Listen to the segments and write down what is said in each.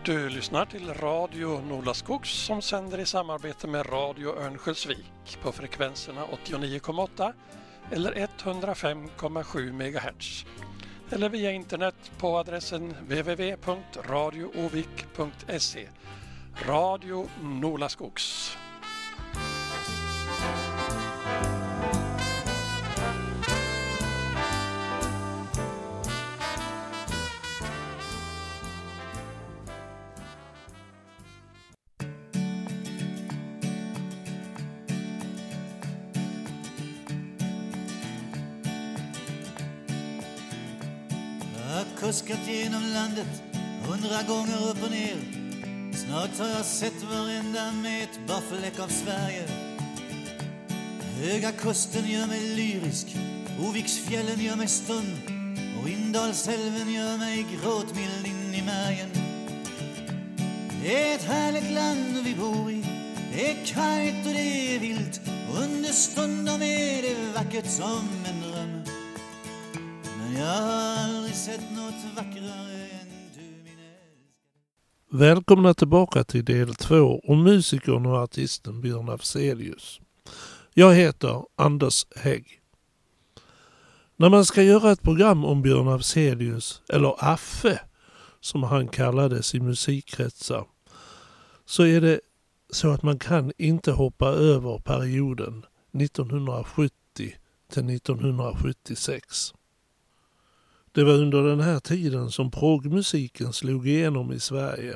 Du lyssnar till Radio Nolaskogs som sänder i samarbete med Radio Örnsköldsvik på frekvenserna 89,8 eller 105,7 MHz. Eller via internet på adressen www.radioovik.se. Radio Nolaskogs. Kuskat genom landet 100 gånger upp och ner. Snart har jag sett varenda mätbar av Sverige. Höga kusten gör mig lyrisk, Oviksfjällen gör mig stund, och Indalsälven gör mig gråtmild in i märgen. Det är ett härligt land vi bor i, det är kajt och det är vilt, och understundom är det vackert som en dröm. Men jag har aldrig sett något vackrare än du, min älskade. Välkomna tillbaka till del 2 om musikern och artisten Björn Afzelius. Jag heter Anders Hägg. När man ska göra ett program om Björn Afzelius, eller Affe som han kallades i musikkretsar, så är det så att man kan inte hoppa över perioden 1970 till 1976. Det var under den här tiden som progmusiken slog igenom i Sverige.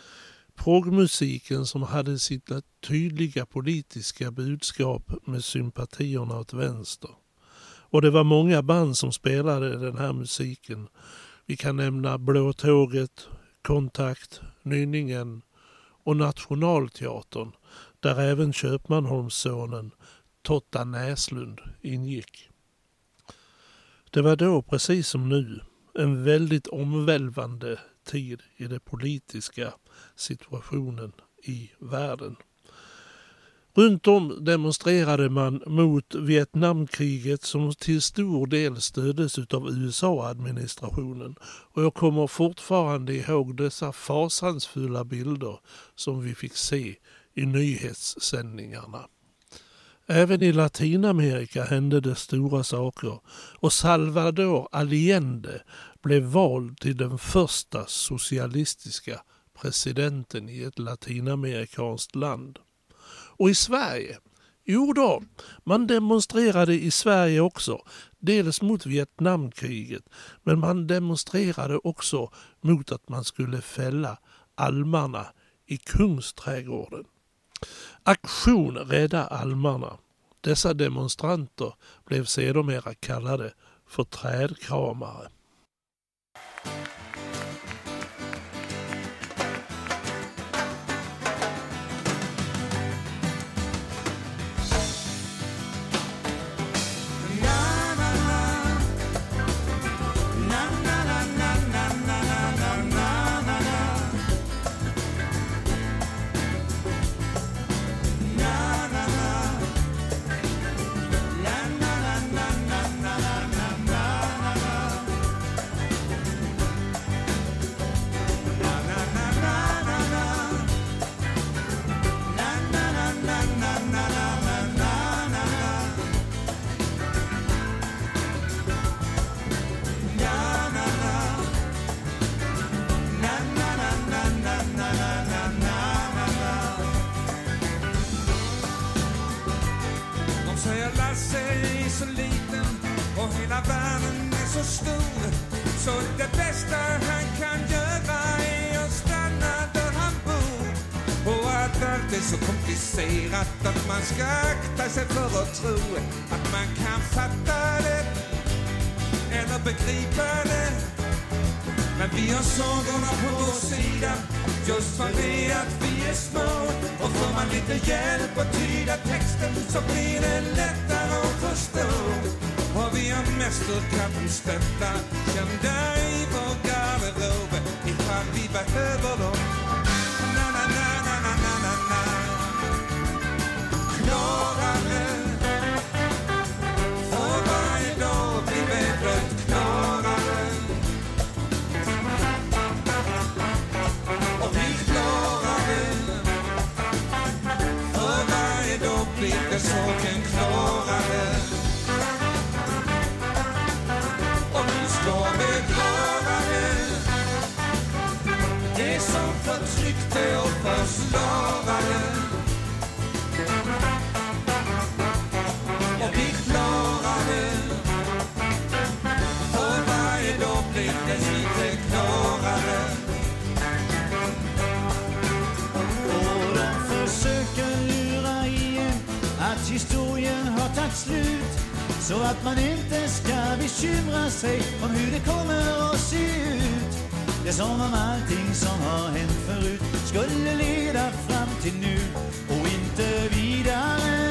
Progmusiken som hade sitt tydliga politiska budskap med sympatierna åt vänster. Och det var många band som spelade den här musiken. Vi kan nämna Blå Tåget, Kontakt, Nynningen och Nationalteatern, där även Köpmanholmssonen Totta Näslund ingick. Det var då, precis som nu, en väldigt omvälvande tid i den politiska situationen i världen. Runt om demonstrerade man mot Vietnamkriget som till stor del stöddes av USA-administrationen, och jag kommer fortfarande ihåg dessa fasansfulla bilder som vi fick se i nyhetssändningarna. Även i Latinamerika hände det stora saker, och Salvador Allende blev vald till den första socialistiska presidenten i ett latinamerikanskt land. Och i Sverige? Jo då, man demonstrerade i Sverige också, dels mot Vietnamkriget, men man demonstrerade också mot att man skulle fälla almarna i Kungsträdgården. Aktion Rädda almarna. Dessa demonstranter blev sedermera kallade för trädkramare. Så det bästa han kan göra är att stanna där han bor. Och att allt är så komplicerat att man ska akta sig för att tro att man kan fatta det eller begripa det. Men vi har sångerna på vår sida, just för det att vi är små. Och får man lite hjälp att tyda texten så blir det lättare att förstå. Och vi har mästerkatten stämpla kända i vår garderob ifall vi behöver dem. Na na na na na na na na. Klarare. Och varje dag blir vädret klarare. Och sågen klarade. Och vi ska begravade det som förtryckte och förslavade. Och vi klarade, för varje dag blev det lite klarare. Och de försöker lura igen att historien har tagit slut, så att man inte ska bekymra sig om hur det kommer att se ut. Det är som om allting som har hänt förut skulle leda fram till nu och inte vidare.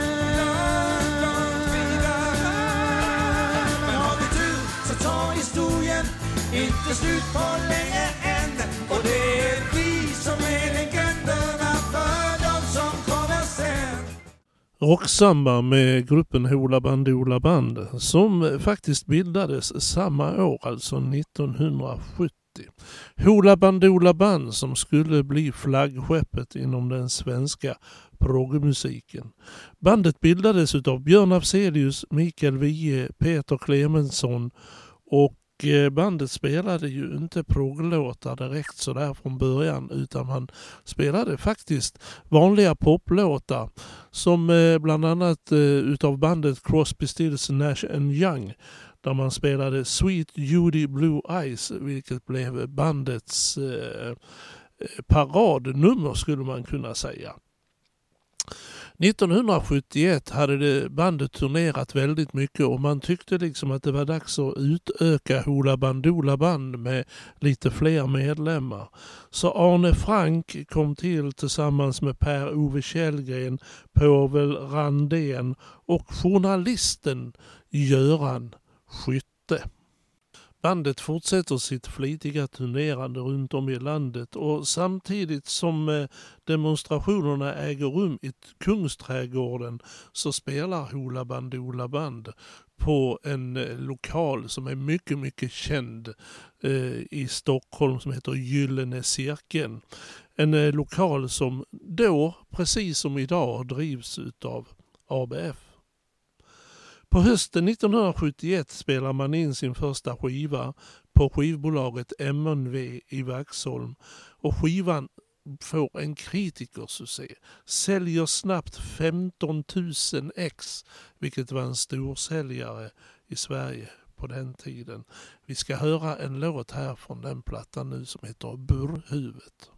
Men har vi tur så tar historien inte slut på länge än. Och det är vi som är legenderna för de som kommer sen. Rocksamba med gruppen Hoola Bandoola Band som faktiskt bildades samma år, alltså 1970. Hoola Bandoola Band som skulle bli flaggskeppet inom den svenska progmusiken. Bandet bildades av Björn Afzelius, Mikael Wiehe, Peter Clemensson och bandet spelade ju inte progglåtar direkt så där från början, utan man spelade faktiskt vanliga poplåtar som bland annat utav bandet Crosby, Stills, Nash & Young, där man spelade Sweet Judy Blue Eyes, vilket blev bandets paradnummer skulle man kunna säga. 1971 hade bandet turnerat väldigt mycket och man tyckte liksom att det var dags att utöka Hoola Bandoola Band med lite fler medlemmar. Så Arne Frank kom till tillsammans med Per-Ove Källgren, Povel Randén och journalisten Göran Skytte. Bandet fortsätter sitt flitiga turnerande runt om i landet och samtidigt som demonstrationerna äger rum i Kungsträdgården så spelar Hoola Bandoola Band på en lokal som är mycket, mycket känd i Stockholm som heter Gyllene Cirkeln. En lokal som då, precis som idag, drivs utav ABF. På hösten 1971 spelar man in sin första skiva på skivbolaget MNV i Vaxholm och skivan får en kritikersuccé. Säljer snabbt 15 000 ex, vilket var en storsäljare i Sverige på den tiden. Vi ska höra en låt här från den plattan nu som heter Burrhuvudet.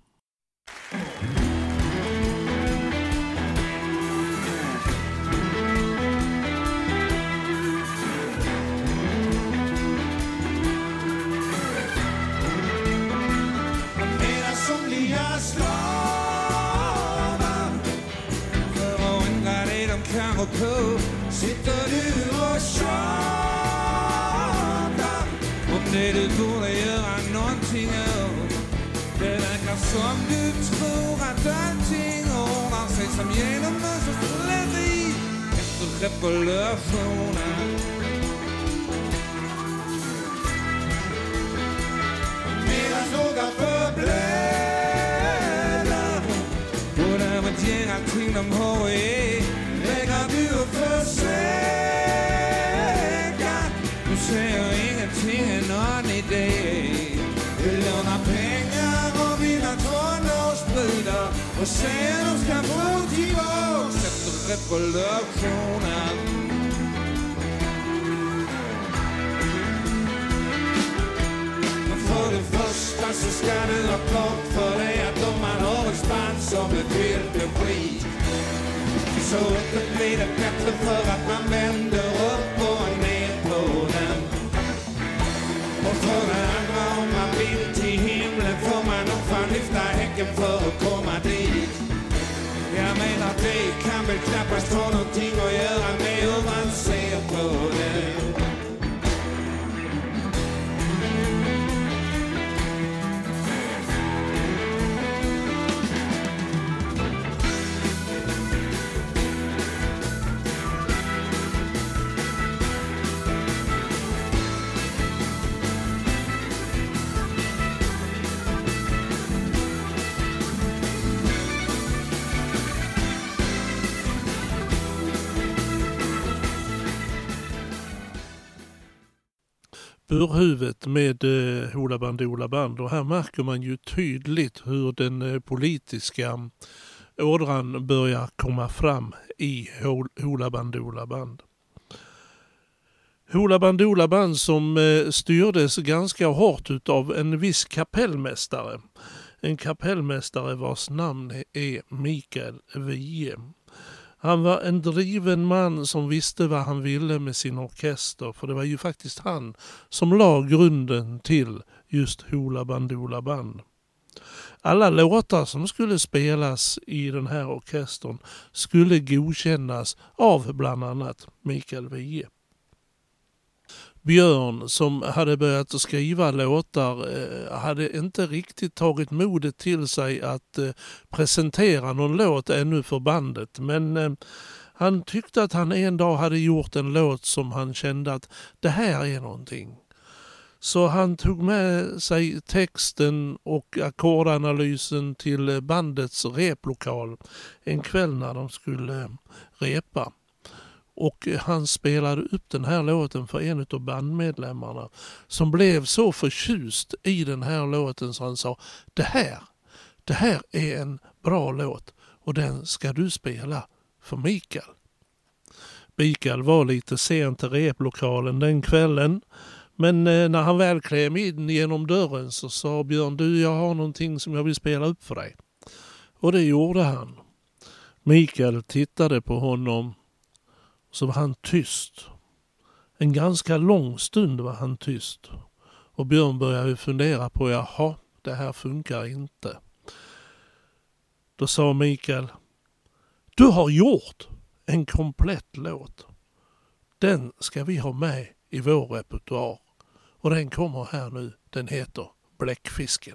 På sitter du och tjatar om det du borde göra någonting åt. Det verkar som du tror att allting ordnar sig som genom mönstersläri efter revolutionen. Medan några förblöder och därmed ger allting de har i vägrar du att försöka. Du säger ingenting är någon idé. Du lånar pengar och vinner tonårsbrudar och säger de ska få tillbaks efter revolutionen. Men för det första så ska du ha klart för dig att om man har ett spann som betyder skit, så det blir det bättre för att man vänder upp och ner på den. Och för det andra, om man vill till himlen får man nog fan lyfta häcken för att komma dit. Jag menar det kan väl knappast ha någonting att göra med hur man ser på det. Spurhuvudet med Hoola Bandoola Band, och här märker man ju tydligt hur den politiska ådran börjar komma fram i Hoola Bandoola Band. Hoola Bandoola Band som styrdes ganska hårt utav en viss kapellmästare. En kapellmästare vars namn är Mikael Wiehe. Han var en driven man som visste vad han ville med sin orkester, för det var ju faktiskt han som la grunden till just Hoola Bandoola Band. Alla låtar som skulle spelas i den här orkestern skulle godkännas av bland annat Mikael Wiehe. Björn, som hade börjat skriva låtar, hade inte riktigt tagit modet till sig att presentera någon låt ännu för bandet. Men han tyckte att han en dag hade gjort en låt som han kände att det här är någonting. Så han tog med sig texten och ackordanalysen till bandets replokal en kväll när de skulle repa. Och han spelade upp den här låten för en av bandmedlemmarna som blev så förtjust i den här låten så han sa: det här är en bra låt och den ska du spela för Mikael. Mikael var lite sent till replokalen den kvällen, men när han väl klev in genom dörren så sa Björn: du, jag har någonting som jag vill spela upp för dig. Och det gjorde han. Mikael tittade på honom. Så var han tyst. En ganska lång stund var han tyst. Och Björn började fundera på, jaha, det här funkar inte. Då sa Mikael: du har gjort en komplett låt. Den ska vi ha med i vår repertoar. Och den kommer här nu. Den heter Bläckfisken.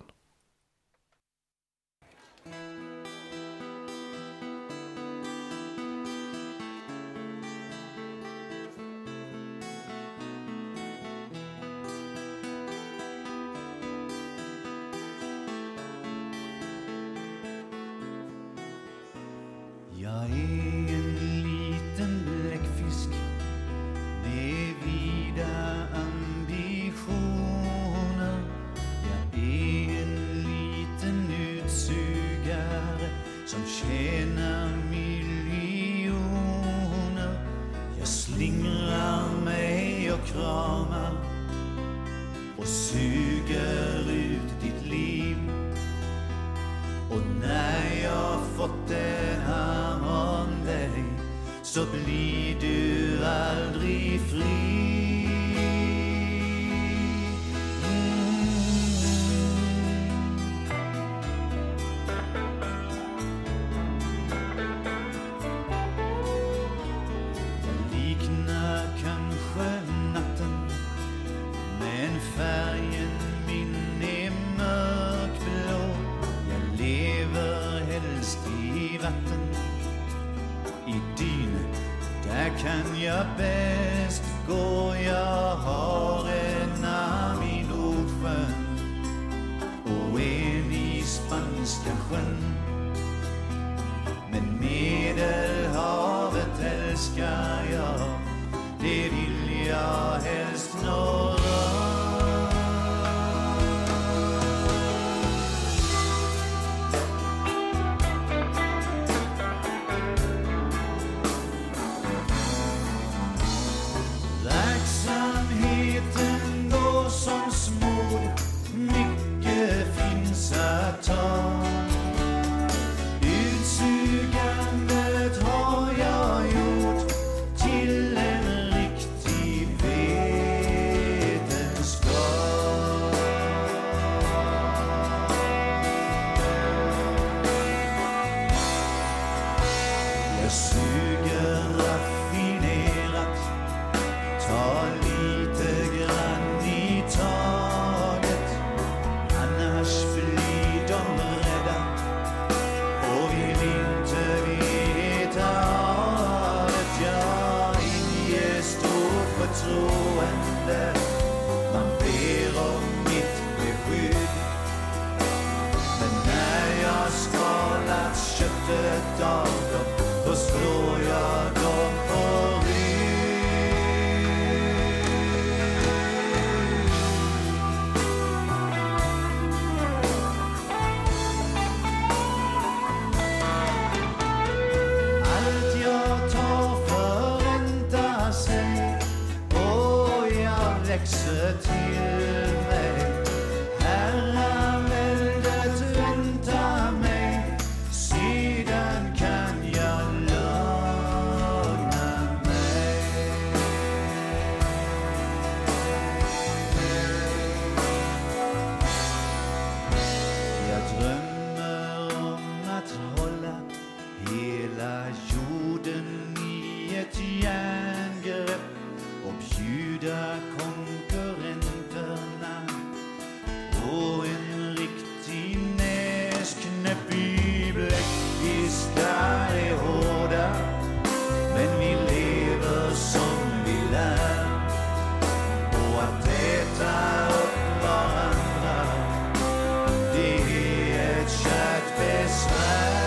Jag är en liten bläckfisk med vida ambitioner. Jag är en liten utsugare som tjänar miljoner. Jag slingrar mig och kramar och suger ut ditt liv. Och när jag fått en arm om dig så blir du aldrig fri. Jag liknar kanske natten, men färgen min är mörkblå. Jag lever helst i vatten, i dyn, där kan jag bäst gå. Jag har en arm i Nordsjön och en i Spanska sjön. Men Medelhavet älskar jag, det vill jag helst nå. Verksamheten går som smord, mycket finns att ta. Utsugandet har jag gjort till en riktig vetenskap. Jag suger raffinerat, ta lite grann i taget, annars blir de rädda och vill inte veta av det. Jag inger stort förtroende, man ber om mitt beskydd. Men när jag skalat köttet av dem, då slår jag dem på rygg. växer till mig. Herraväldet väntar mig, sedan kan jag lugna mig. Jag drömmer om att hålla hela jorden i ett järngrepp och bjuda konkurrenterna på en riktig näsknäpp. I bläckfiskar är hårda, men vi lever som vi lär, och att äta upp varandra, det är ett kärt besvär.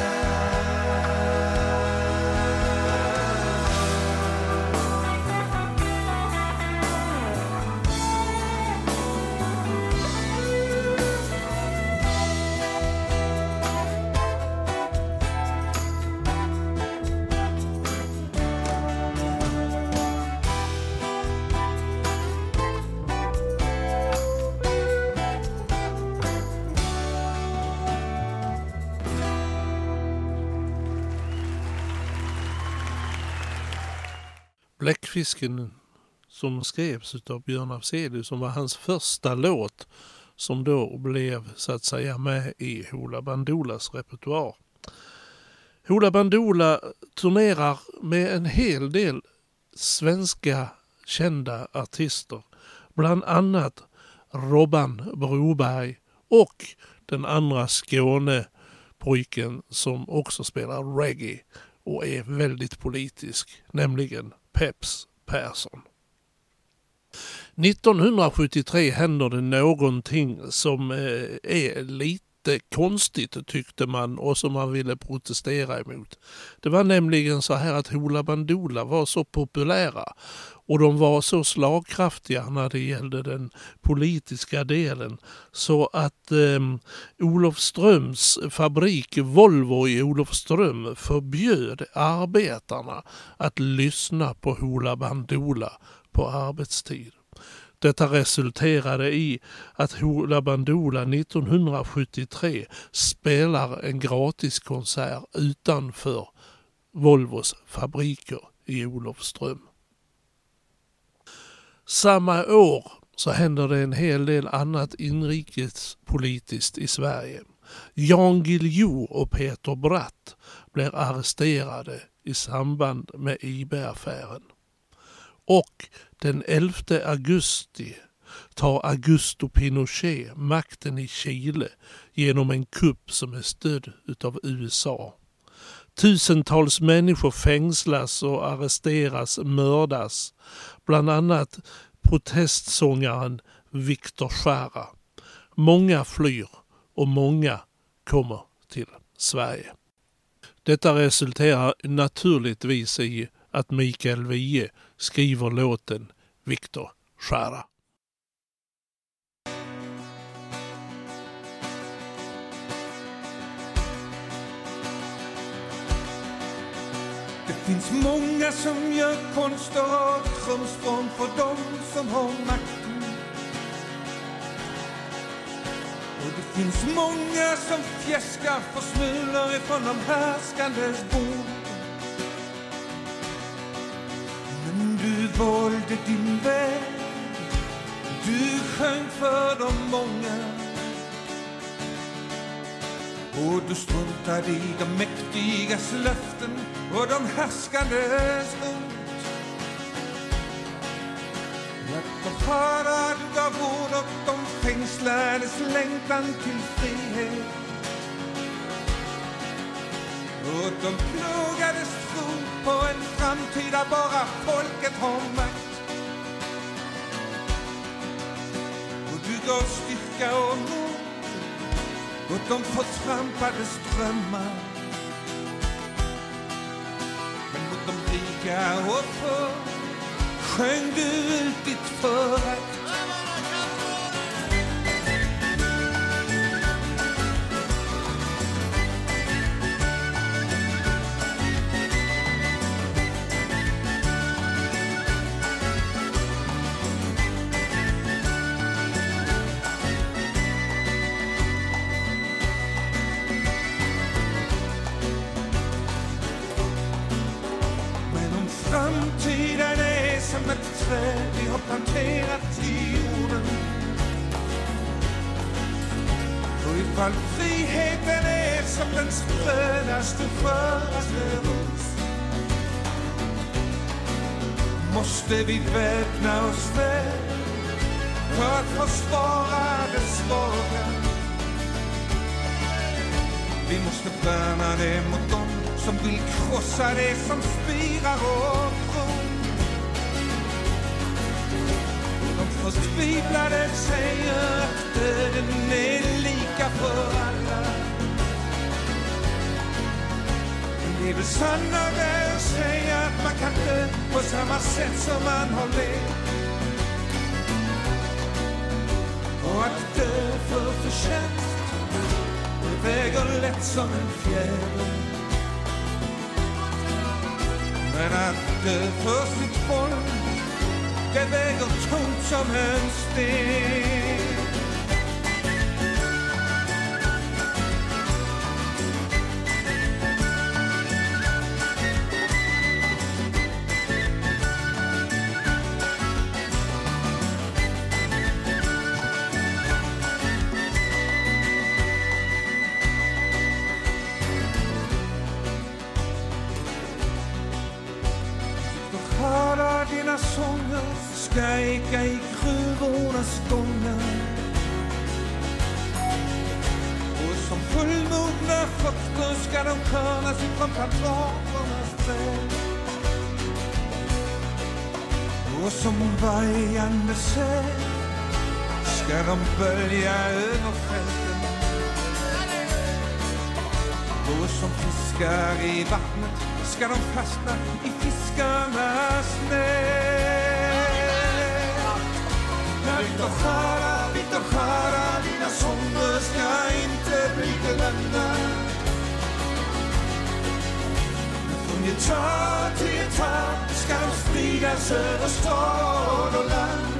Bläckfisken som skrevs av Björn Afzelius, som var hans första låt, som då blev så att säga med i Hoola Bandoolas repertoar. Hoola Bandoola turnerar med en hel del svenska kända artister, bland annat Robban Broberg och den andra Skånepojken som också spelar reggae och är väldigt politisk, nämligen Peps Persson. 1973 händer det någonting som är lite konstigt, tyckte man, och som man ville protestera emot. Det var nämligen så här att Hoola Bandoola var så populära och de var så slagkraftiga när det gällde den politiska delen, så att Olofströms fabrik Volvo i Olofström förbjöd arbetarna att lyssna på Hoola Bandoola på arbetstid. Detta resulterade i att Hoola Bandoola 1973 spelar en gratiskonsert utanför Volvos fabriker i Olofström. Samma år så händer det en hel del annat inrikespolitiskt i Sverige. Jan Guillou och Peter Bratt blir arresterade i samband med IB-affären. Och den 11 augusti tar Augusto Pinochet makten i Chile genom en kupp som är stödd av USA. Tusentals människor fängslas och arresteras, mördas. Bland annat protestsångaren Victor Jara. Många flyr och många kommer till Sverige. Detta resulterar naturligtvis i att Mikael Wiehe skriver låten Victor Jara. Det finns många som gör konster av krumsprång för de som har makten. Och det finns många som fjäskar för smulor ifrån de härskandes bord. Men du valde din väg, du sjöng för de många. Och du struntade i de mäktigas löften och de härskandes ord. Jättefara, du gav ord åt de fängslades längtan till frihet. Och de plågades tro på en framtid där bara folket har makt. Och du gav styrka och mod åt de förtrampades drömmar. Men mot de rika och få sjöng du ut ditt förakt. har planterat i jorden. Och ifall friheten är som den sprödaste, sköraste ros, måste vi väpna oss väl för att försvara det svaga. Vi måste värna det mot dem som vill krossa det som spirar och gror. De förtvivlade säger att döden är lika för alla. Det är väl sannare att säga att man kan dö på samma sätt som man har levt. Och att dö för förtjänst, det väger lätt som en fjäder. Men att dö för sitt folk, det väger tungt som en sten. Ska eka i gruvornas gångar, och som fullmogna frukter ska de körnas ifrån plantagernas träd. Och som vajande säd ska de bölja över fälten. Och som fiskar i vattnet ska de fastna i fiskarnas nät. Vitt och skära, dina sånger ska inte bli glömda. Från gitarr till gitarr ska de spridas över stad och land.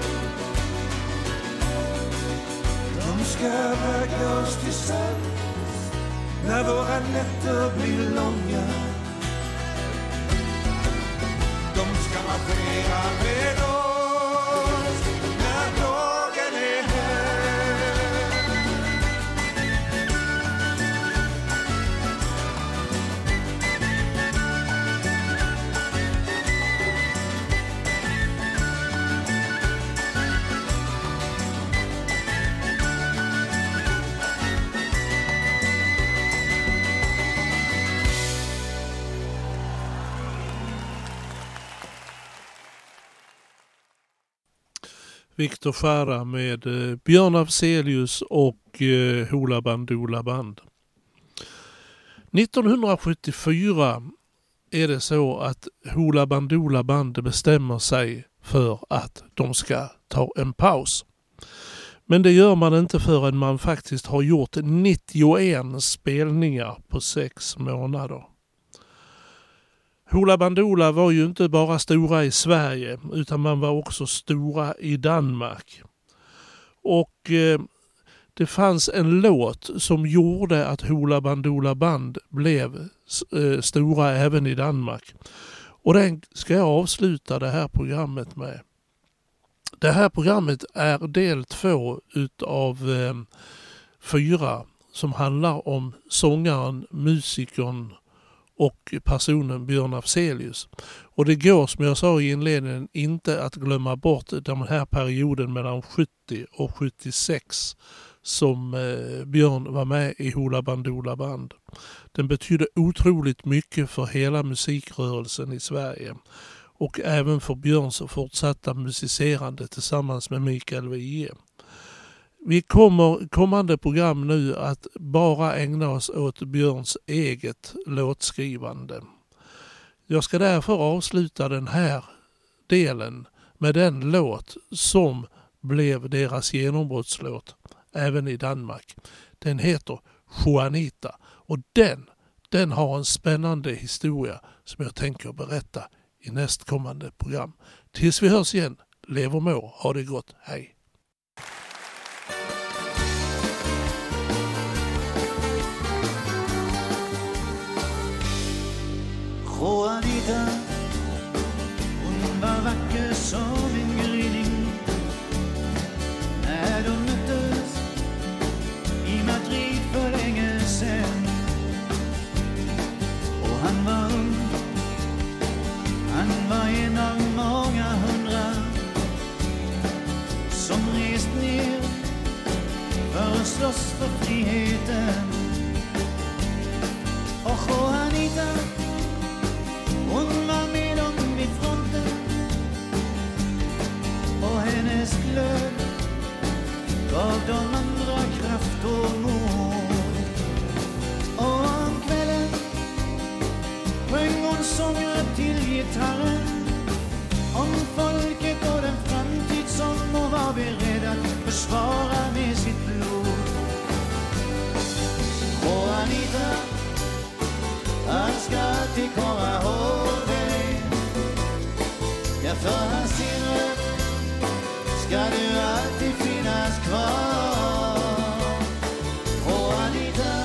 De ska väga oss till sömns när våra nätter blir långa. De ska marschera med oss. Viktor Jara med Björn Afzelius och Hoola Bandoola Band. 1974 är det så att Hoola Bandoola Band bestämmer sig för att de ska ta en paus. Men det gör man inte förrän man faktiskt har gjort 91 spelningar på 6 månader. Hoola Bandoola var ju inte bara stora i Sverige utan man var också stora i Danmark. Och det fanns en låt som gjorde att Hoola Bandoola Band blev stora även i Danmark. Och den ska jag avsluta det här programmet med. Det här programmet är del 2 utav 4 som handlar om sångaren, musikern och personen Björn Afzelius. Och det går, som jag sa i inledningen, inte att glömma bort den här perioden mellan 70 och 76 som Björn var med i Hoola Bandoola Band. Den betydde otroligt mycket för hela musikrörelsen i Sverige och även för Björns fortsatta musicerande tillsammans med Mikael Wiehe. Vi kommande program nu att bara ägna oss åt Björns eget låtskrivande. Jag ska därför avsluta den här delen med den låt som blev deras genombrottslåt även i Danmark. Den heter Juanita och den har en spännande historia som jag tänker berätta i nästkommande program. Tills vi hörs igen, lev och må, ha det gott, hej! Juanita, hon var vacker som en gryning. liten. Och Juanita, hon var med dem vid fronten. Och hennes glöd gav de andra kraft och mod. Och om kvällen sjöng hon sånger till gitarren om folket och den framtid som hon var beredd att försvara med sitt blod. Och Anita, han ska alltid komma ihåg dig. Ja, för hans sinne ska du alltid finnas kvar. Och Anita,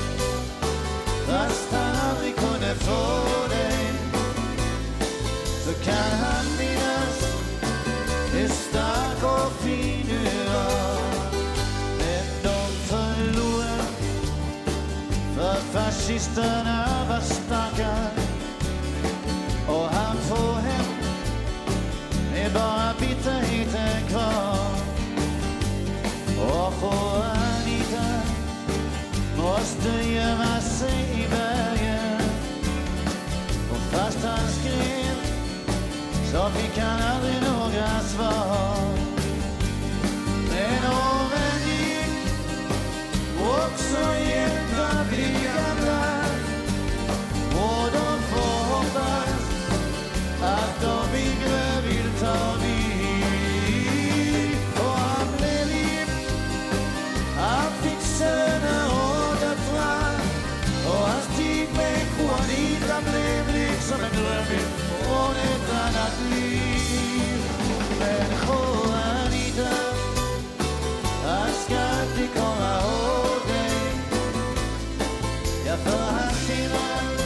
fast han aldrig kunde få dig, så kan han minnas hur stark och fin du var. Men de förlorade, för fascisterna var starka. Och han får hem är bara bitterheten kvar. Och Juanita måste gömma sig i bergen. Och fast han skrev så fick han aldrig några svar. Men åren gick, också hjälpta blir gamla. Och de får hoppas att de yngre vill ta vid. Och han blev gift, han fick söner och döttrar. Och hans tid med Juanita blev liksom en dröm från ett annat liv. Men Juanita, han ska alltid komma ihåg dig. Ja, för hans sinne